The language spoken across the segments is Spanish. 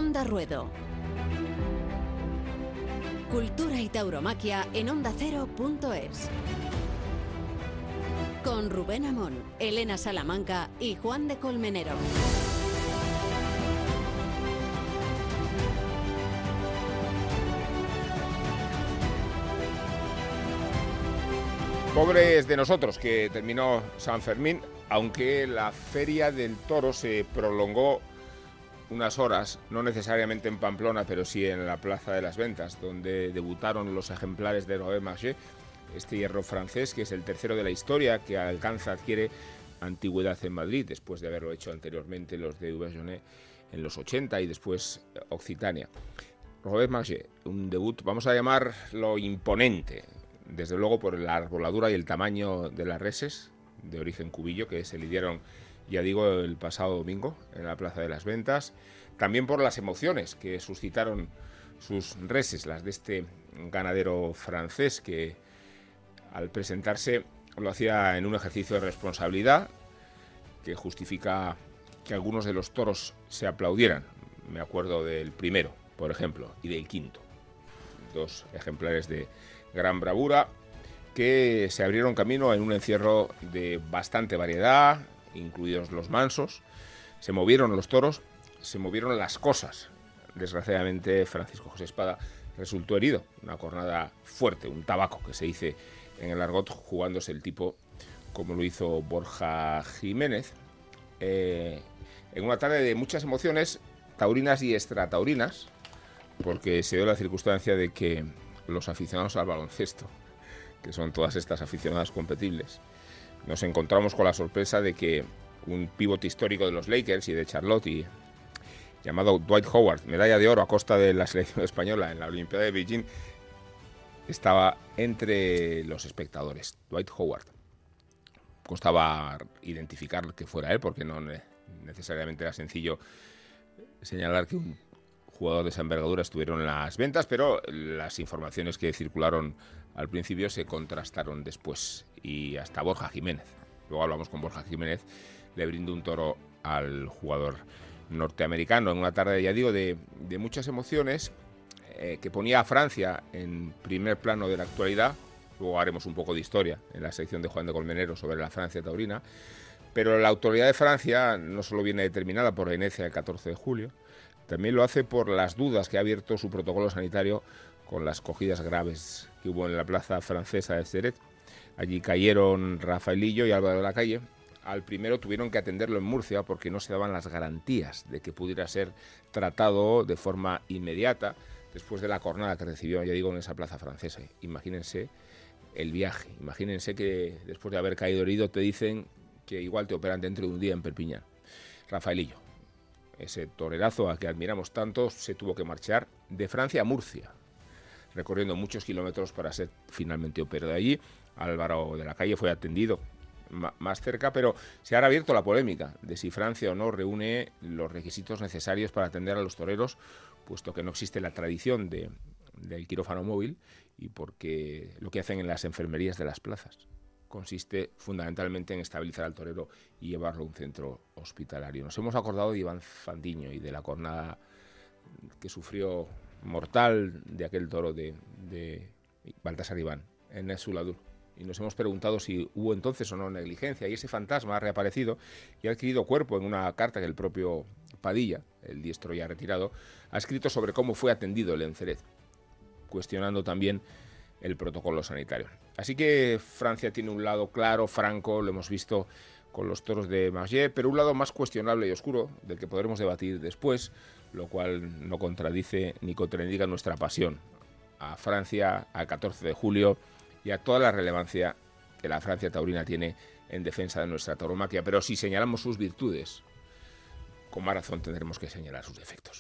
Onda Ruedo. Cultura y tauromaquia en ondacero.es. Con Rubén Amón, Elena Salamanca y Juan de Colmenero. Pobres de nosotros que terminó San Fermín, aunque la Feria del Toro se prolongó unas horas, no necesariamente en Pamplona, pero sí en la Plaza de las Ventas, donde debutaron los ejemplares de Roet Marché, este hierro francés, que es el tercero de la historia, que adquiere antigüedad en Madrid, después de haberlo hecho anteriormente los de Auvergne en los 80 y después Occitania. Roet Marché, un debut, vamos a llamarlo imponente, desde luego por la arboladura y el tamaño de las reses de origen cubillo que se lidiaron, ya digo, el pasado domingo en la Plaza de las Ventas. También por las emociones que suscitaron sus reses, las de este ganadero francés que al presentarse lo hacía en un ejercicio de responsabilidad que justifica que algunos de los toros se aplaudieran. Me acuerdo del primero, por ejemplo, y del quinto. Dos ejemplares de gran bravura que se abrieron camino en un encierro de bastante variedad, incluidos los mansos. Se movieron los toros, se movieron las cosas. Desgraciadamente Francisco José Espada resultó herido, una cornada fuerte, un tabaco que se dice en el argot, jugándose el tipo como lo hizo Borja Jiménez, en una tarde de muchas emociones taurinas y extrataurinas, porque se dio la circunstancia de que los aficionados al baloncesto, que son todas estas aficionadas competibles, nos encontramos con la sorpresa de que un pivote histórico de los Lakers y de Charlotte, llamado Dwight Howard, medalla de oro a costa de la selección española en la Olimpiada de Beijing, estaba entre los espectadores. Dwight Howard. Costaba identificar que fuera él, porque no necesariamente era sencillo señalar que un jugador de esa envergadura estuvieron en las ventas, pero las informaciones que circularon al principio se contrastaron después, y hasta Borja Jiménez, luego hablamos con Borja Jiménez, le brindó un toro al jugador norteamericano en una tarde, ya digo, de muchas emociones, que ponía a Francia en primer plano de la actualidad. Luego haremos un poco de historia en la sección de Juan de Colmenero sobre la Francia taurina, pero la autoridad de Francia no solo viene determinada por la inercia del 14 de julio, también lo hace por las dudas que ha abierto su protocolo sanitario con las cogidas graves que hubo en la plaza francesa de Ceret. Allí cayeron Rafaelillo y Álvaro de la Calle. Al primero tuvieron que atenderlo en Murcia porque no se daban las garantías de que pudiera ser tratado de forma inmediata después de la cornada que recibió, ya digo, en esa plaza francesa. Imagínense el viaje, imagínense que después de haber caído herido te dicen que igual te operan dentro de un día en Perpiñán. Rafaelillo, ese torerazo al que admiramos tanto, se tuvo que marchar de Francia a Murcia, recorriendo muchos kilómetros para ser finalmente operado de allí. Álvaro de la Calle fue atendido más cerca, pero se ha abierto la polémica de si Francia o no reúne los requisitos necesarios para atender a los toreros, puesto que no existe la tradición del quirófano móvil y porque lo que hacen en las enfermerías de las plazas consiste fundamentalmente en estabilizar al torero y llevarlo a un centro hospitalario. Nos hemos acordado de Iván Fandiño y de la cornada que sufrió mortal de aquel toro de Baltasar Iván en Nesuladur. Y nos hemos preguntado si hubo entonces o no negligencia, y ese fantasma ha reaparecido y ha adquirido cuerpo en una carta que el propio Padilla, el diestro ya retirado, ha escrito sobre cómo fue atendido el Enceret, cuestionando también el protocolo sanitario. Así que Francia tiene un lado claro, franco, lo hemos visto con los toros de Marché, pero un lado más cuestionable y oscuro, del que podremos debatir después, lo cual no contradice ni contraindica nuestra pasión a Francia, al 14 de julio y a toda la relevancia que la Francia taurina tiene en defensa de nuestra tauromaquia. Pero si señalamos sus virtudes, con más razón tendremos que señalar sus defectos.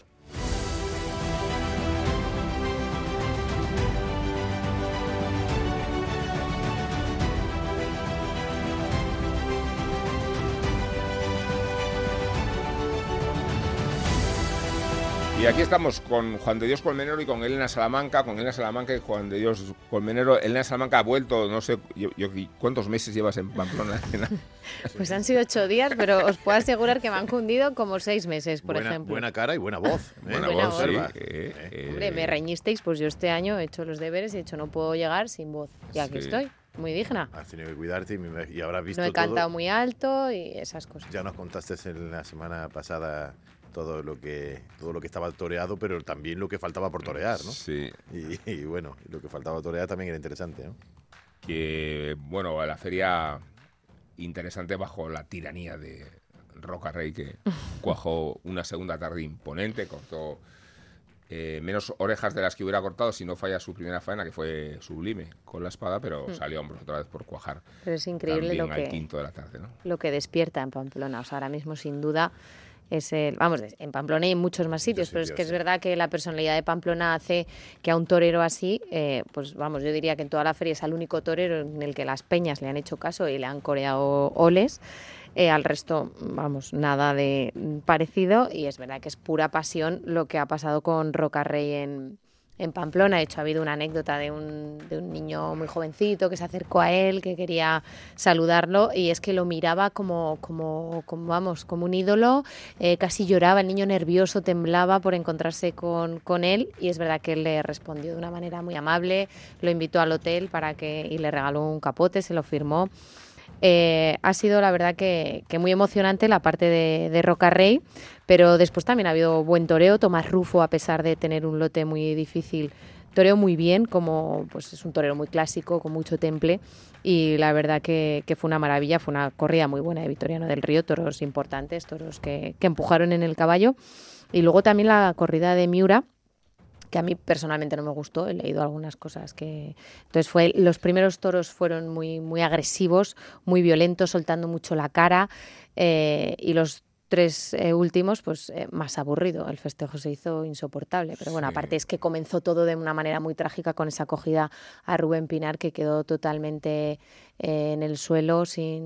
Y aquí estamos con Juan de Dios Colmenero y con Elena Salamanca, y Juan de Dios Colmenero. Elena Salamanca ha vuelto, no sé, ¿cuántos meses llevas en Pamplona, Elena? Pues han sido 8 días, pero os puedo asegurar que me han cundido como 6 meses, por ejemplo. Buena cara y buena voz. Buena Buena voz, voz. sí. Hombre, me reñisteis, pues yo este año he hecho los deberes y he dicho no puedo llegar sin voz. Y aquí estoy, muy digna. Has tenido que cuidarte y habrás visto No he cantado todo. muy alto y esas cosas. Ya nos contaste en la semana pasada todo lo que estaba toreado, pero también lo que faltaba por torear, ¿no? Sí. Y bueno, lo que faltaba torear también era interesante, ¿no? Que, bueno, la feria interesante bajo la tiranía de Roca Rey, que cuajó una segunda tarde imponente, cortó menos orejas de las que hubiera cortado si no falla su primera faena, que fue sublime con la espada, pero salió hombros otra vez por cuajar. Pero es increíble también lo al quinto de la tarde, ¿no? Lo que despierta en Pamplona. O sea, ahora mismo sin duda es en Pamplona y en muchos más sitios, pero es que es verdad que la personalidad de Pamplona hace que a un torero así, pues vamos, yo diría que en toda la feria es el único torero en el que las peñas le han hecho caso y le han coreado oles. Al resto, vamos, nada de parecido, y es verdad que es pura pasión lo que ha pasado con Roca Rey en Pamplona. De hecho, ha habido una anécdota de un niño muy jovencito que se acercó a él, que quería saludarlo, y es que lo miraba como un ídolo, casi lloraba, el niño nervioso, temblaba por encontrarse con él, y es verdad que él le respondió de una manera muy amable, lo invitó al hotel y le regaló un capote, se lo firmó. Ha sido la verdad que muy emocionante la parte de Roca Rey, pero después también ha habido buen toreo. Tomás Rufo, a pesar de tener un lote muy difícil, toreó muy bien, como pues es un torero muy clásico, con mucho temple, y la verdad que fue una maravilla, fue una corrida muy buena de Vitoriano del Río, toros importantes, toros que empujaron en el caballo. Y luego también la corrida de Miura, que a mí personalmente no me gustó, he leído algunas cosas que... Entonces los primeros toros fueron muy, muy agresivos, muy violentos, soltando mucho la cara, y los 3 últimos, pues más aburrido. El festejo se hizo insoportable, pero bueno, aparte es que comenzó todo de una manera muy trágica con esa acogida a Rubén Pinar, que quedó totalmente en el suelo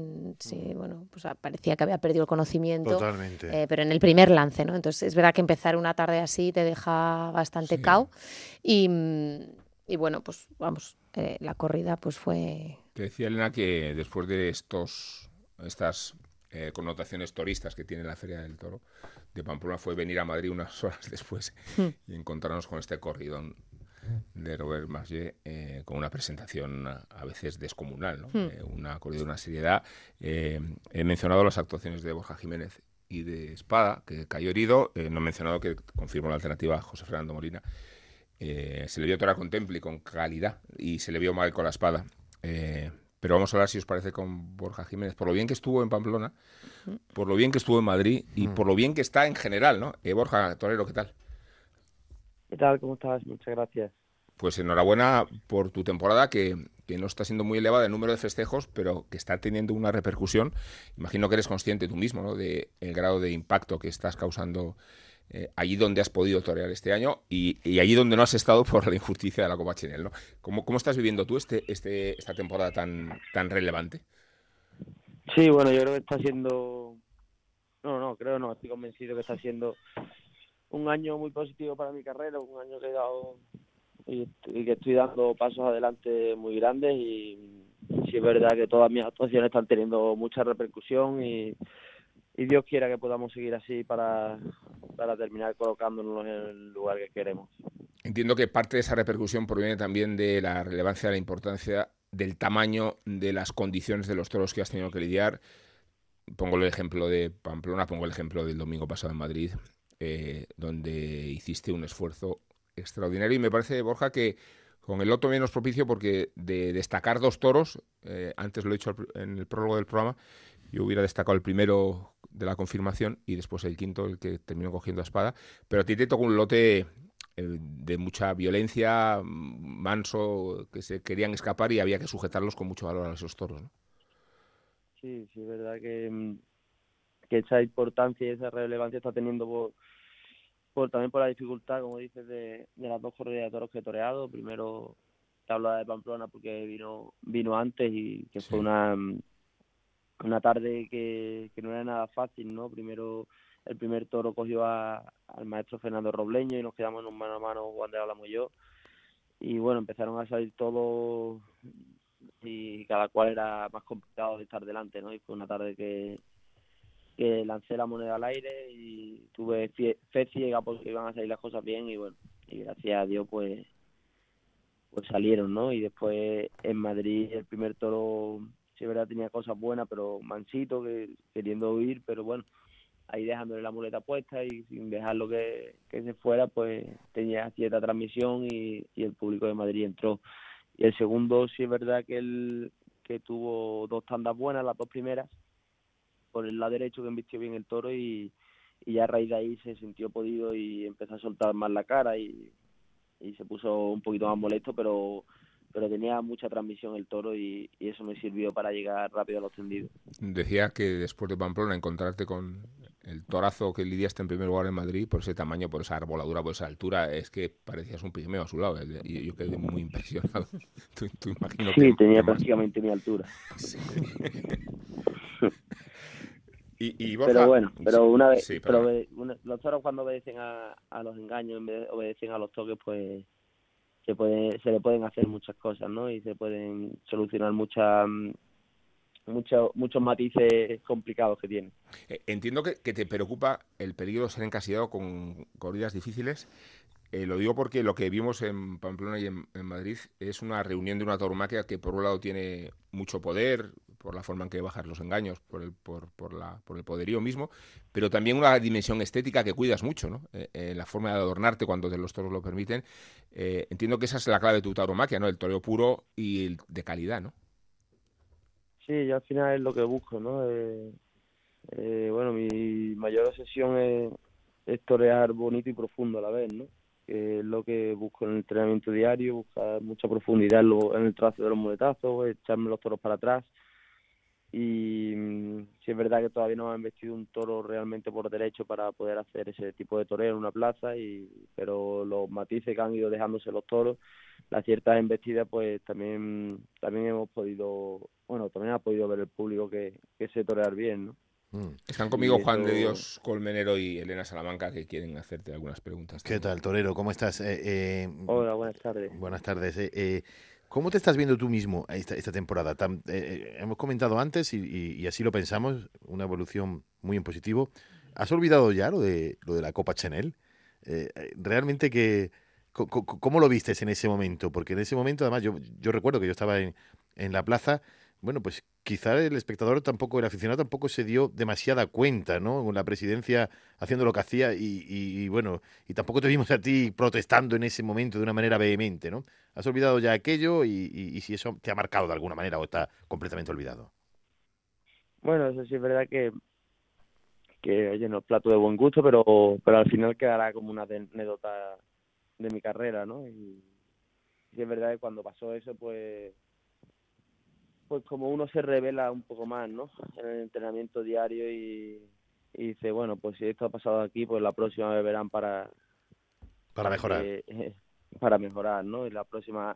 bueno, pues parecía que había perdido el conocimiento. Totalmente. Pero en el primer lance, ¿no? Entonces es verdad que empezar una tarde así te deja bastante cao, y bueno, pues vamos, la corrida pues fue... Te decía, Elena, que después de estas connotaciones toristas que tiene la Feria del Toro de Pamplona, fue venir a Madrid unas horas después y encontrarnos con este corridón de Robert Margé, con una presentación a veces descomunal, ¿no? Una corrida, una seriedad. He mencionado las actuaciones de Borja Jiménez y de Espada, que cayó herido. No he mencionado que confirmó la alternativa a José Fernando Molina. Se le vio torear con temple y con calidad, y se le vio mal con la espada. Pero vamos a hablar, si os parece, con Borja Jiménez, por lo bien que estuvo en Pamplona, por lo bien que estuvo en Madrid y por lo bien que está en general, ¿no? Borja, torero, ¿qué tal? ¿Qué tal? ¿Cómo estás? Muchas gracias. Pues enhorabuena por tu temporada, que no está siendo muy elevada el número de festejos, pero que está teniendo una repercusión. Imagino que eres consciente tú mismo, ¿no?, de el grado de impacto que estás causando allí donde has podido torear este año y allí donde no has estado por la injusticia de la Copa Chenel, ¿no? ¿Cómo estás viviendo tú esta temporada tan relevante? Sí, bueno, yo creo que está siendo... No, estoy convencido que está siendo un año muy positivo para mi carrera, un año que he dado y que estoy dando pasos adelante muy grandes, y sí es verdad que todas mis actuaciones están teniendo mucha repercusión, y Dios quiera que podamos seguir así para terminar colocándonos en el lugar que queremos. Entiendo que parte de esa repercusión proviene también de la relevancia, de la importancia, del tamaño, de las condiciones de los toros que has tenido que lidiar. Pongo el ejemplo de Pamplona, pongo el ejemplo del domingo pasado en Madrid, donde hiciste un esfuerzo extraordinario, y me parece, Borja, que con el loto menos propicio, porque de destacar 2 toros, antes lo he dicho en el prólogo del programa, yo hubiera destacado el primero de la confirmación y después el quinto, el que terminó cogiendo a Espada, pero a ti te tocó un lote de mucha violencia, manso, que se querían escapar y había que sujetarlos con mucho valor a esos toros, ¿no? Sí, es verdad que esa importancia y esa relevancia está teniendo también por la dificultad, como dices, de las 2 corridas de toros que he toreado. Primero te hablo de Pamplona porque vino antes, y que fue una tarde que no era nada fácil, ¿no? Primero el primer toro cogió al maestro Fernando Robleño y nos quedamos en un mano a mano Juan de Álamo y yo. Y bueno, empezaron a salir todos y cada cual era más complicado de estar delante, ¿no? Y fue una tarde que lancé la moneda al aire y tuve fe ciega porque iban a salir las cosas bien y bueno, y gracias a Dios pues salieron, ¿no? Y después en Madrid el primer toro, sí, verdad, tenía cosas buenas, pero mansito, queriendo huir, pero bueno, ahí dejándole la muleta puesta y sin dejarlo que se fuera, pues tenía cierta transmisión y el público de Madrid entró. Y el segundo, sí es verdad que tuvo 2 tandas buenas, las 2 primeras, por el lado derecho que embistió bien el toro y ya a raíz de ahí se sintió podido y empezó a soltar más la cara y se puso un poquito más molesto, pero tenía mucha transmisión el toro y eso me sirvió para llegar rápido a los tendidos. Decía que después de Pamplona encontrarte con el torazo que lidiaste en primer lugar en Madrid, por ese tamaño, por esa arboladura, por esa altura, es que parecías un pigmeo a su lado, y yo quedé muy impresionado. tú imagino sí, que tenía prácticamente mi altura. Sí. Y Borja, pero bueno, pero una vez, sí, los toros cuando obedecen a los engaños, en vez de obedecen a los toques, pues se le pueden hacer muchas cosas, ¿no? Y se pueden solucionar muchos matices complicados que tiene. Entiendo que te preocupa el peligro de ser encasillado con corridas difíciles. Lo digo porque lo que vimos en Pamplona y en Madrid es una reunión de una tauromaquia que por un lado tiene mucho poder, por la forma en que bajas los engaños, por el poderío mismo, pero también una dimensión estética que cuidas mucho, ¿no? La forma de adornarte cuando los toros lo permiten. Entiendo que esa es la clave de tu tauromaquia, ¿no? El toreo puro y de calidad, ¿no? Sí, yo al final es lo que busco, ¿no? Bueno, mi mayor obsesión es torear bonito y profundo a la vez, ¿no? Que es lo que busco en el entrenamiento diario, buscar mucha profundidad en el trazo de los muletazos, echarme los toros para atrás. Y sí es verdad que todavía no me han vestido un toro realmente por derecho para poder hacer ese tipo de toreo en una plaza, pero los matices que han ido dejándose los toros, las ciertas embestidas, pues también hemos podido, bueno, también ha podido ver el público que sé torear bien, ¿no? Están conmigo Juan de Dios Colmenero y Elena Salamanca, que quieren hacerte algunas preguntas. ¿Qué tal, torero? ¿Cómo estás? Hola, buenas tardes. Buenas tardes. ¿Cómo te estás viendo tú mismo esta temporada? Hemos comentado antes y así lo pensamos, una evolución muy en positivo. ¿Has olvidado ya lo de la Copa Chanel? Realmente ¿cómo lo vistes en ese momento? Porque en ese momento, además, yo recuerdo que yo estaba en la plaza. Bueno, pues quizá el aficionado tampoco se dio demasiada cuenta, ¿no? Con la presidencia haciendo lo que hacía y bueno, y tampoco te vimos a ti protestando en ese momento de una manera vehemente, ¿no? ¿Has olvidado ya aquello y si eso te ha marcado de alguna manera o está completamente olvidado? Bueno, eso sí es verdad que oye, no es plato de buen gusto, pero al final quedará como una anécdota de mi carrera, ¿no? Y sí es verdad que cuando pasó eso, pues como uno se revela un poco más, ¿no? En el entrenamiento diario y dice, bueno, pues si esto ha pasado aquí, pues la próxima me verán para mejorar. Para mejorar, ¿no? En la próxima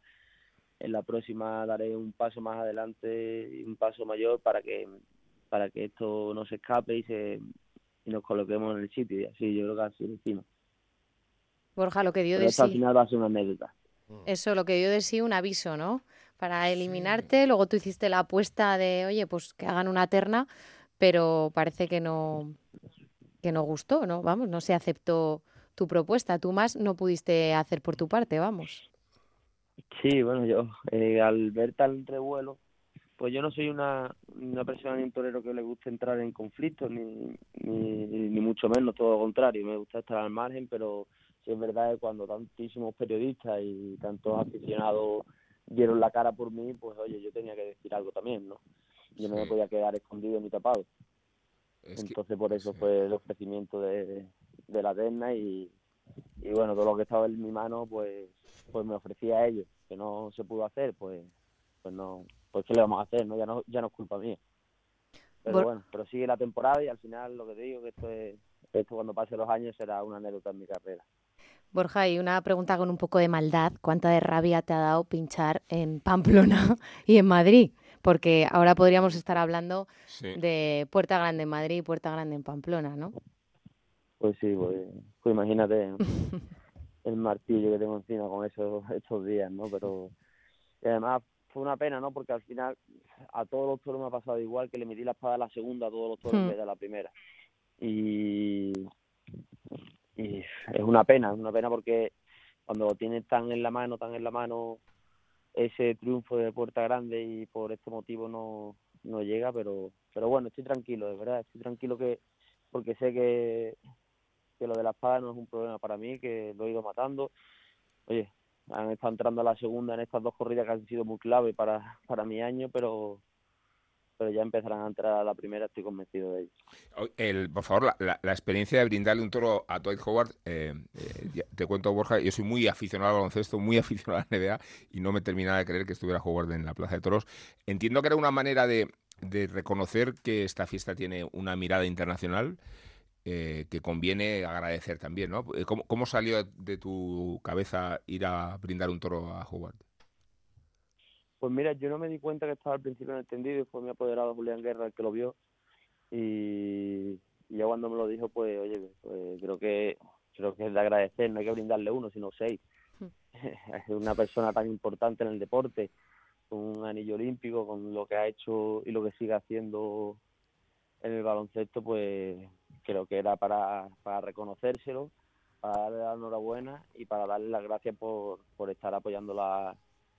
daré un paso más adelante y un paso mayor para que esto no se escape y nos coloquemos en el sitio. Y así, yo creo que así lo hicimos. Borja, lo que dio de sí. Al final va a ser una anécdota. Eso, lo que dio de sí un aviso, ¿no? Para eliminarte, sí. Luego tú hiciste la apuesta de, oye, pues que hagan una terna, pero parece que no gustó, ¿no? Vamos, no se aceptó tu propuesta. Tú más no pudiste hacer por tu parte, vamos. Sí, bueno, yo al ver tal revuelo, pues yo no soy una persona ni un torero que le guste entrar en conflictos, ni mucho menos, todo lo contrario. Me gusta estar al margen, pero sí es verdad que cuando tantísimos periodistas y tantos aficionados dieron la cara por mí, pues oye, yo tenía que decir algo también, ¿no? Yo no me podía quedar escondido ni tapado. Entonces por eso fue el ofrecimiento de la terna y bueno, todo lo que estaba en mi mano, pues me ofrecía a ellos. Que no se pudo hacer, pues no, pues qué le vamos a hacer, ¿no? Ya no es culpa mía. Pero bueno, pero sigue la temporada y al final lo que te digo que esto cuando pasen los años será una anécdota en mi carrera. Borja, y una pregunta con un poco de maldad. ¿Cuánta de rabia te ha dado pinchar en Pamplona y en Madrid? Porque ahora podríamos estar hablando de Puerta Grande en Madrid y Puerta Grande en Pamplona, ¿no? Pues sí, pues imagínate el martillo que tengo encima con estos días, ¿no? Pero y además fue una pena, ¿no? Porque al final a todos los toros me ha pasado igual, que le metí la espada a la segunda a todos los toros en vez de a la primera. Y es una pena porque cuando lo tienes tan en la mano ese triunfo de Puerta Grande, y por este motivo no llega, pero bueno, estoy tranquilo, de verdad, estoy tranquilo porque sé que lo de la espada no es un problema para mí, que lo he ido matando. Oye, han estado entrando a la segunda en estas 2 corridas que han sido muy clave para mi año, pero ya empezarán a entrar a la primera, estoy convencido de ello. Por favor, la experiencia de brindarle un toro a Dwight Howard, te cuento, Borja, yo soy muy aficionado al baloncesto, muy aficionado a la NBA, y no me terminaba de creer que estuviera Howard en la Plaza de Toros. Entiendo que era una manera de reconocer que esta fiesta tiene una mirada internacional, que conviene agradecer también, ¿no? ¿Cómo salió de tu cabeza ir a brindar un toro a Howard? Pues mira, yo no me di cuenta que estaba al principio en el tendido, y fue mi apoderado Julián Guerra el que lo vio, y ya cuando me lo dijo, pues oye, pues creo que es de agradecer, no hay que brindarle 1, sino 6. Es una persona tan importante en el deporte, con un anillo olímpico, con lo que ha hecho y lo que sigue haciendo en el baloncesto, pues creo que era para reconocérselo, para darle la enhorabuena y para darle las gracias por estar apoyando la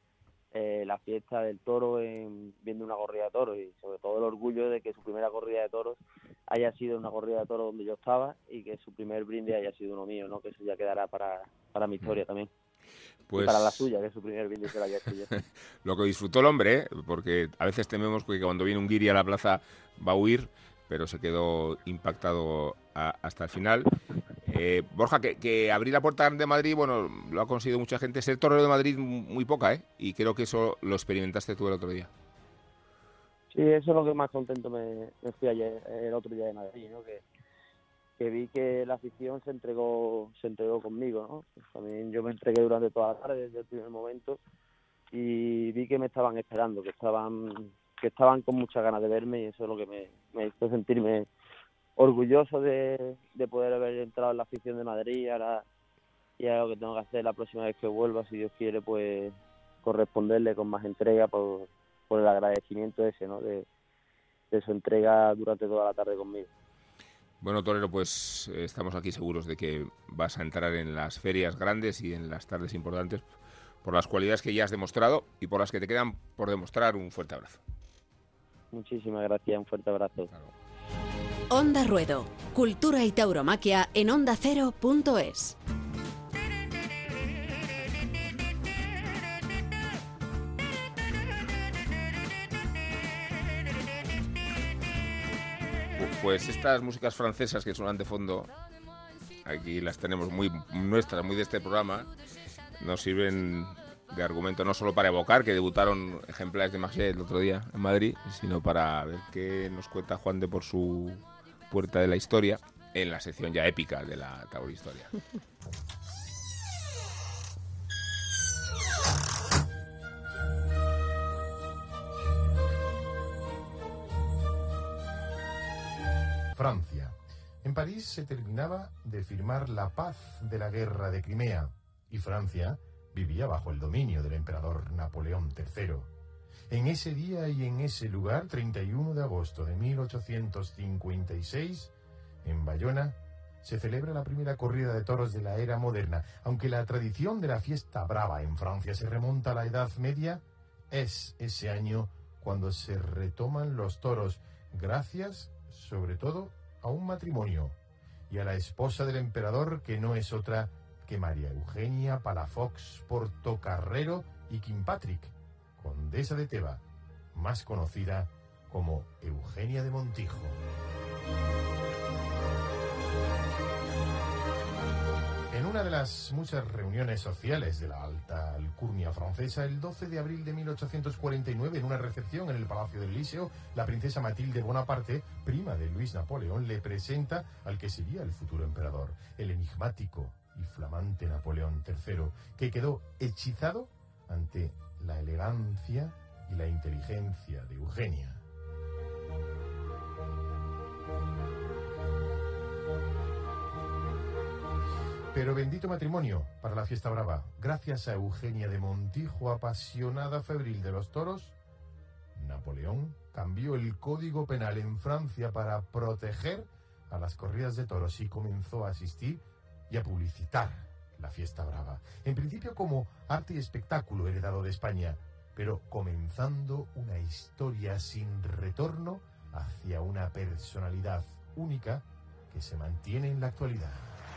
fiesta del toro, viendo una corrida de toros, y sobre todo el orgullo de que su primera corrida de toros haya sido una corrida de toros donde yo estaba, y que su primer brindis haya sido uno mío, ¿no? Que eso ya quedará para mi historia también. Pues, y para la suya, que es su primer brindis que la haya hecho yo. Lo que disfrutó el hombre, ¿eh? Porque a veces tememos que cuando viene un guiri a la plaza va a huir, pero se quedó impactado hasta el final. Borja, que abrir la Puerta Grande de Madrid, bueno, lo ha conseguido mucha gente. Ser torero de Madrid muy poca, ¿eh? Y creo que eso lo experimentaste tú el otro día. Sí, eso es lo que más contento me fui ayer, el otro día de Madrid, ¿no? Que vi que la afición se entregó conmigo, ¿no? Pues también yo me entregué durante toda la tarde, desde el primer momento, y vi que me estaban esperando, que estaban con muchas ganas de verme, y eso es lo que me hizo sentirme orgulloso de poder haber entrado en la afición de Madrid. Ahora ya lo que tengo que hacer la próxima vez que vuelva, si Dios quiere, pues corresponderle con más entrega por el agradecimiento ese, ¿no? De su entrega durante toda la tarde conmigo. Bueno, torero, pues estamos aquí seguros de que vas a entrar en las ferias grandes y en las tardes importantes por las cualidades que ya has demostrado y por las que te quedan por demostrar. Un fuerte abrazo. Muchísimas gracias, un fuerte abrazo. Claro. Onda Ruedo, cultura y tauromaquia en ondacero.es. Pues estas músicas francesas que suenan de fondo, aquí las tenemos muy nuestras, muy de este programa, nos sirven de argumento no solo para evocar que debutaron ejemplares de Magé el otro día en Madrid, sino para ver qué nos cuenta Juan de por su puerta de la historia en la sección ya épica de la tauristoria. Francia. En París se terminaba de firmar la paz de la guerra de Crimea, y Francia vivía bajo el dominio del emperador Napoleón III. En ese día y en ese lugar, 31 de agosto de 1856, en Bayona, se celebra la primera corrida de toros de la era moderna. Aunque la tradición de la fiesta brava en Francia se remonta a la Edad Media, es ese año cuando se retoman los toros, gracias, sobre todo, a un matrimonio y a la esposa del emperador, que no es otra que María Eugenia Palafox Portocarrero y Kilpatrick, condesa de Teba, más conocida como Eugenia de Montijo. En una de las muchas reuniones sociales de la alta alcurnia francesa, el 12 de abril de 1849, en una recepción en el Palacio del Liceo, la princesa Matilde Bonaparte, prima de Luis Napoleón, le presenta al que sería el futuro emperador, el enigmático y flamante Napoleón III, que quedó hechizado ante la elegancia y la inteligencia de Eugenia. Pero bendito matrimonio para la fiesta brava. Gracias a Eugenia de Montijo, apasionada febril de los toros, Napoleón cambió el código penal en Francia para proteger a las corridas de toros y comenzó a asistir y a publicitar la fiesta brava. En principio como arte y espectáculo heredado de España, pero comenzando una historia sin retorno hacia una personalidad única que se mantiene en la actualidad.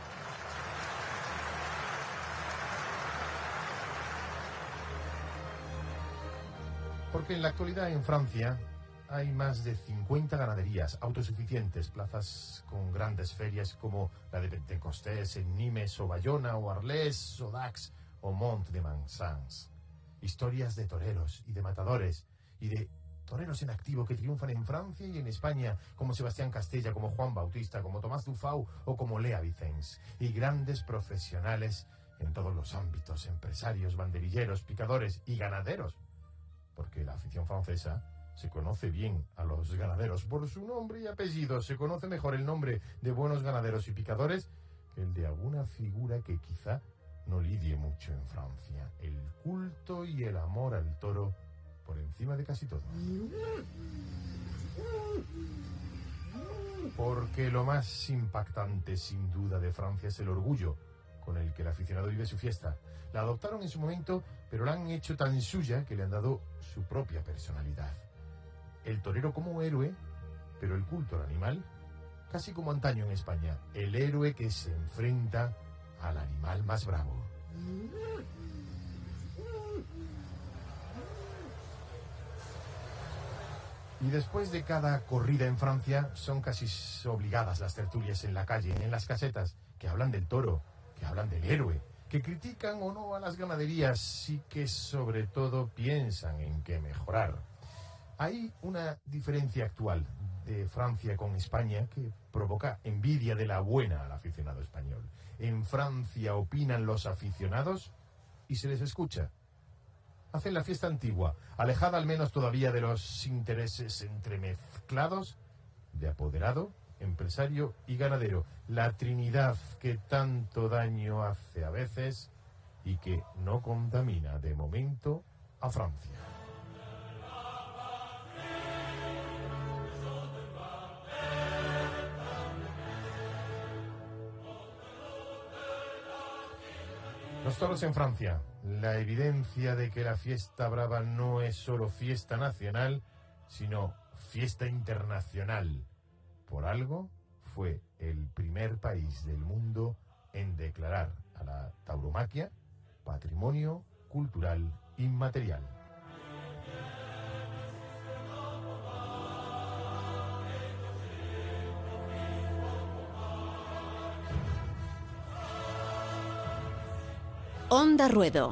Porque en la actualidad en Francia hay más de 50 ganaderías autosuficientes, plazas con grandes ferias como la de Pentecostés en Nimes o Bayona o Arles o Dax o Mont de Mansans. Historias de toreros y de matadores y de toreros en activo que triunfan en Francia y en España, como Sebastián Castella, como Juan Bautista, como Tomás Dufau o como Lea Vicens. Y grandes profesionales en todos los ámbitos, empresarios, banderilleros, picadores y ganaderos. Porque la afición francesa se conoce bien a los ganaderos por su nombre y apellido. Se conoce mejor el nombre de buenos ganaderos y picadores que el de alguna figura que quizá no lidie mucho en Francia. El culto y el amor al toro por encima de casi todo. Porque lo más impactante, sin duda, de Francia es el orgullo con el que el aficionado vive su fiesta. La adoptaron en su momento, pero la han hecho tan suya que le han dado su propia personalidad. El torero como héroe, pero el culto al animal, casi como antaño en España, el héroe que se enfrenta al animal más bravo. Y después de cada corrida en Francia, son casi obligadas las tertulias en la calle, en las casetas, que hablan del toro, que hablan del héroe, que critican o no a las ganaderías y que sobre todo piensan en qué mejorar. Hay una diferencia actual de Francia con España que provoca envidia de la buena al aficionado español. En Francia opinan los aficionados y se les escucha. Hacen la fiesta antigua, alejada al menos todavía de los intereses entremezclados de apoderado, empresario y ganadero. La trinidad que tanto daño hace a veces y que no contamina de momento a Francia. Los toros en Francia. La evidencia de que la fiesta brava no es solo fiesta nacional, sino fiesta internacional. Por algo, fue el primer país del mundo en declarar a la tauromaquia patrimonio cultural inmaterial. Onda Ruedo.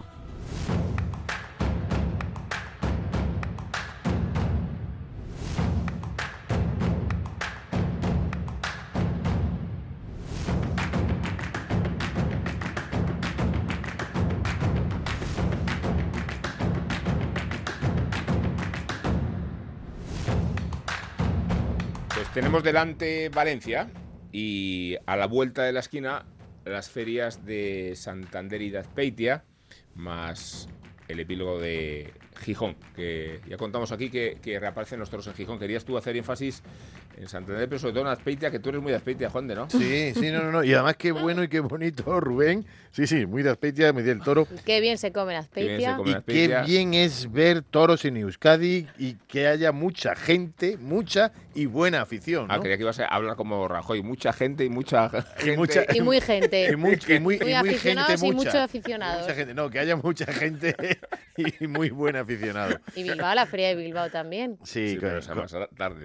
Pues tenemos delante Valencia y a la vuelta de la esquina las ferias de Santander y de Azpeitia, más el epílogo de Gijón, que ya contamos aquí que reaparecen los toros en Gijón. Querías tú hacer énfasis en Santander, pero sobre todo en Azpeitia, que tú eres muy de Azpeitia, Juan de, ¿no? Sí, no. Y además qué bueno y qué bonito, Rubén. Sí, muy de Azpeitia, muy del toro. Qué bien se come en Azpeitia. Y qué bien es ver toros en Euskadi y que haya mucha gente, mucha y buena afición, ¿no? Creía que ibas a hablar como Rajoy, mucha gente y mucha gente. Y muy gente. Muy aficionados gente, y muchos aficionados. Mucha gente, no, que haya mucha gente y muy buen aficionado. Y Bilbao, la feria de Bilbao también. Sí, pero es más tarde.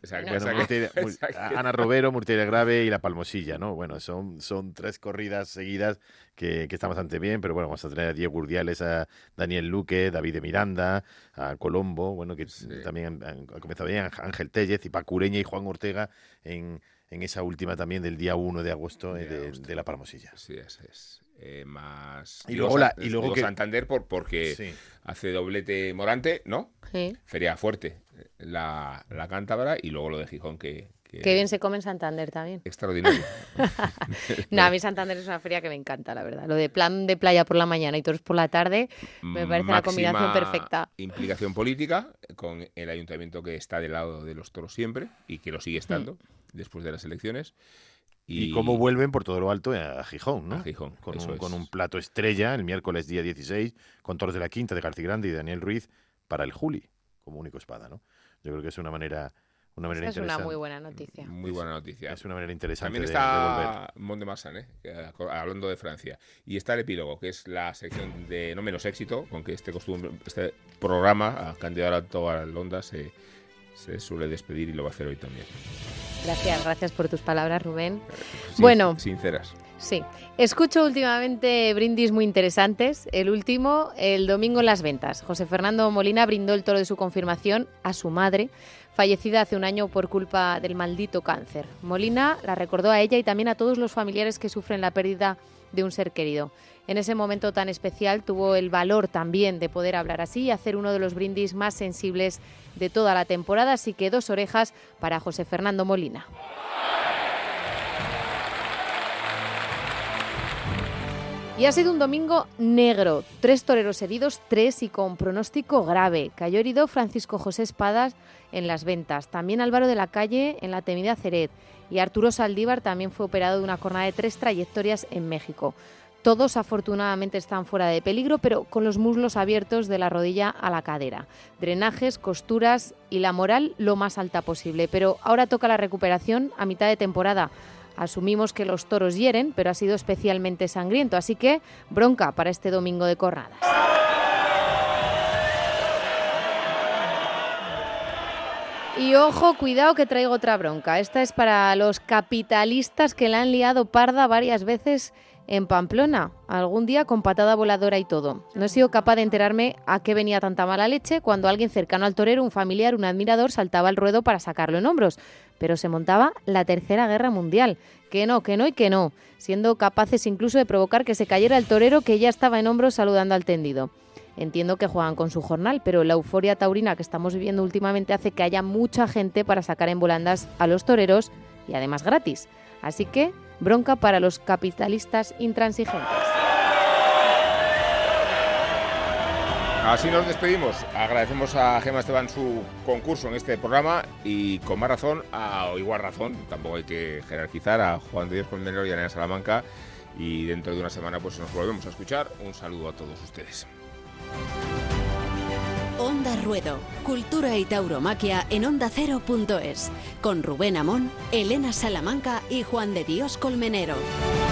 Ana Robero, Murteira Grave y La Palmosilla, ¿no? Bueno, son 3 corridas seguidas que están bastante bien, pero bueno, vamos a tener a Diego Urdiales, a Daniel Luque, David de Miranda, a Colombo, bueno, que también han comenzado bien, Ángel Tellez y Paco Ureña y Juan Ortega en esa última también del día 1 de agosto de La Palmosilla. Sí, es. más... Y luego que... Santander porque sí. hace doblete Morante, ¿no? Sí. Feria fuerte la cántabra, y luego lo de Gijón que Qué bien se come en Santander también. Extraordinario. No, a mí Santander es una feria que me encanta, la verdad. Lo de plan de playa por la mañana y toros por la tarde me parece la combinación perfecta. Implicación política con el ayuntamiento que está del lado de los toros siempre y que lo sigue estando después de las elecciones. Y cómo vuelven por todo lo alto a Gijón, ¿no? A Gijón, con un plato estrella el miércoles día 16, con toros de la Quinta de García Grande y Daniel Ruiz para el Juli, como único espada, ¿no? Yo creo que es una manera interesante. Es una muy buena noticia. Muy buena noticia. Es una manera interesante También de está Mont de Marsan, hablando de Francia. Y está el epílogo, que es la sección de no menos éxito, con que este programa, candidato al Onda, se suele despedir, y lo va a hacer hoy también. Gracias por tus palabras, Rubén. Bueno, sinceras. Sí. Escucho últimamente brindis muy interesantes. El último, el domingo en Las Ventas. José Fernando Molina brindó el toro de su confirmación a su madre, fallecida hace un año por culpa del maldito cáncer. Molina la recordó a ella y también a todos los familiares que sufren la pérdida de un ser querido. En ese momento tan especial tuvo el valor también de poder hablar así y hacer uno de los brindis más sensibles de toda la temporada. Así que 2 orejas para José Fernando Molina. Y ha sido un domingo negro. 3 toreros heridos, 3 y con pronóstico grave. Cayó herido Francisco José Espadas en Las Ventas. También Álvaro de la Calle en la temida Ceret. Y Arturo Saldívar también fue operado de una cornada de 3 trayectorias en México. Todos afortunadamente están fuera de peligro, pero con los muslos abiertos de la rodilla a la cadera. Drenajes, costuras y la moral lo más alta posible. Pero ahora toca la recuperación a mitad de temporada. Asumimos que los toros hieren, pero ha sido especialmente sangriento, así que bronca para este domingo de cornadas. Y ojo, cuidado que traigo otra bronca. Esta es para los capitalistas que la han liado parda varias veces en Pamplona, algún día con patada voladora y todo. No he sido capaz de enterarme a qué venía tanta mala leche cuando alguien cercano al torero, un familiar, un admirador, saltaba al ruedo para sacarlo en hombros. Pero se montaba la Tercera Guerra Mundial. Que no, siendo capaces incluso de provocar que se cayera el torero que ya estaba en hombros saludando al tendido. Entiendo que juegan con su jornal, pero la euforia taurina que estamos viviendo últimamente hace que haya mucha gente para sacar en volandas a los toreros y además gratis. Así que bronca para los capitalistas intransigentes. Así nos despedimos. Agradecemos a Gemma Esteban su concurso en este programa y con más razón, o igual razón, tampoco hay que jerarquizar, a Juan de Dios Colmenero y a Elena Salamanca. Y dentro de una semana pues nos volvemos a escuchar. Un saludo a todos ustedes. Onda Ruedo, cultura y tauromaquia en ondacero.es, con Rubén Amón, Elena Salamanca y Juan de Dios Colmenero.